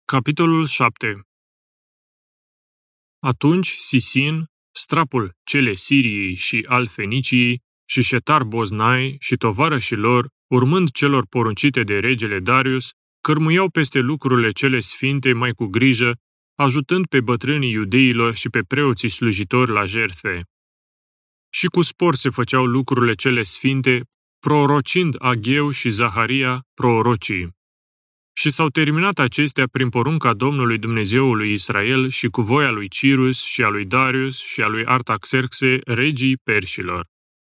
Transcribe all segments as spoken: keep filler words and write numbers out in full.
Capitolul șapte. Atunci Sisin, strapul cele Siriei și al Feniciei, și Șetar Boznai și tovarășii lor, urmând celor poruncite de regele Darius, cărmuiau peste lucrurile cele sfinte mai cu grijă, ajutând pe bătrânii iudeilor și pe preoții slujitori la jertfe. Și cu spor se făceau lucrurile cele sfinte, prorocind Agheu și Zaharia, prorocii. Și s-au terminat acestea prin porunca Domnului Dumnezeului Israel și cu voia lui Cirus și a lui Darius și a lui Artaxerxe, regii perșilor.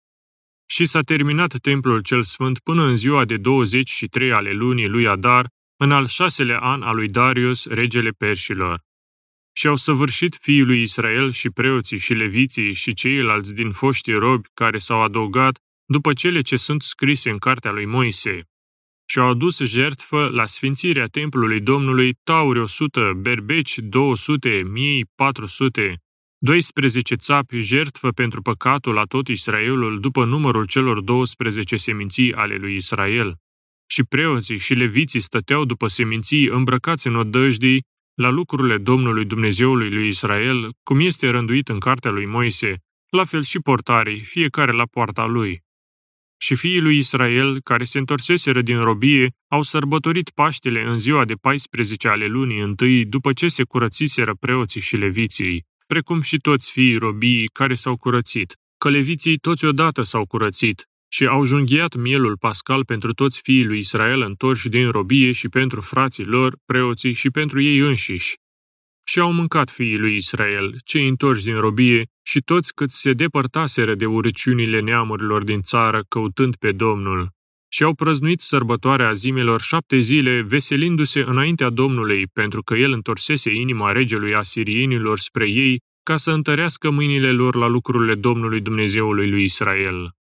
Și s-a terminat templul cel sfânt până în ziua de douăzeci și trei ale lunii lui Adar, în al șaselea an al lui Darius, regele perșilor. Și au săvârșit fiii lui Israel și preoții și leviții și ceilalți din foștii robi care s-au adăugat după cele ce sunt scrise în cartea lui Moise. Și au adus jertfă la sfințirea templului Domnului tauri o sută, berbeci două sute, miei patru sute, doisprezece țapi jertfă pentru păcatul la tot Israelul după numărul celor douăsprezece seminții ale lui Israel. Și preoții și leviții stăteau după seminții îmbrăcați în odăjdii la lucrurile Domnului Dumnezeului lui Israel, cum este rânduit în cartea lui Moise, la fel și portarii, fiecare la poarta lui. Și fiii lui Israel, care se întorseseră din robie, au sărbătorit Paștele în ziua de paisprezece ale lunii întâi, după ce se curățiseră preoții și leviții, precum și toți fiii robiei care s-au curățit, că leviții toți odată s-au curățit, și au junghiat mielul pascal pentru toți fiii lui Israel întorși din robie și pentru frații lor, preoții și pentru ei înșiși. Și au mâncat fiii lui Israel, cei întorși din robie, și toți cât se depărtaseră de urăciunile neamurilor din țară, căutând pe Domnul. Și au prăznuit sărbătoarea zimelor șapte zile, veselindu-se înaintea Domnului, pentru că el întorsese inima regelui asirienilor spre ei, ca să întărească mâinile lor la lucrurile Domnului Dumnezeului lui Israel.